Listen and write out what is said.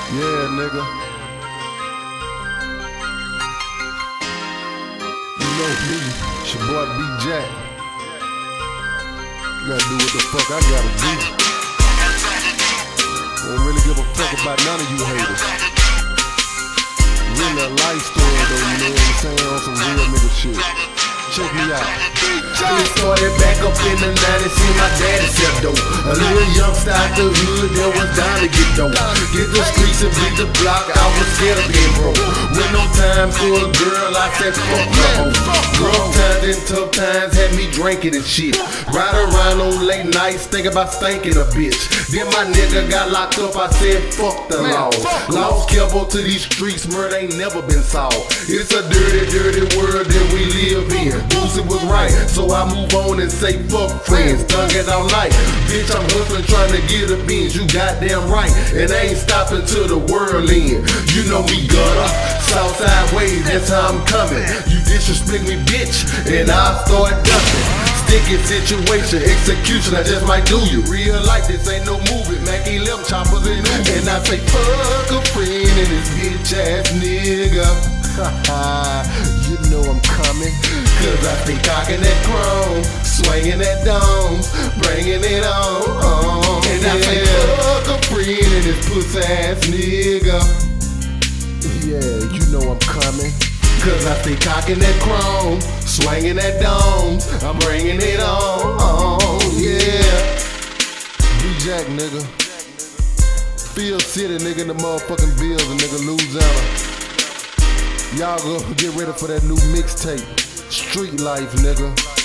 Yeah, nigga. You know me, it's your boy B Jack. Gotta do what the fuck I gotta do. Don't really give a fuck about none of you haters. Really a life story though, you know what I'm saying? On some real nigga shit. Check me out. It started back up in the 90s, see my daddy sell dope. A little youngster out the hood that was down to get dope. Get the streets and beat the block, I was scared of being broke. With no time for a girl, I said fuck the hoe. Rough times and tough times had me drinking and shit. Ride around on late nights, think about stinking a bitch. Then my nigga got locked up, I said fuck the law. Lost Kelbo to these streets, murder ain't never been solved. It's a dirty, dirty world that we live in. Boosie was right, so I move on and say fuck friends. Dug it all night, bitch I'm hustling trying to get a beans. You goddamn right, and I ain't stopping till the world end. You know me gutter, Southside ways, that's how I'm coming. You disrespect me bitch, and I'll start ducking. Sticky situation, execution, I just might do you. Real life, this ain't no movie, Mackie Limb choppers and ooh. And I say fuck a friend and this bitch ass nigga. You know I'm coming. Cause I stay cocking that chrome, swinging that dome, bringing it on. And I say fuck a friend and this pussy ass nigga. Yeah, you know I'm coming. Cause I stay cocking that chrome, swinging that dome, I'm bringing it on. Yeah. B Jack, nigga. Field City, nigga, in the motherfucking Bills, and nigga, Louisiana. Y'all go get ready for that new mixtape. Street Life, nigga.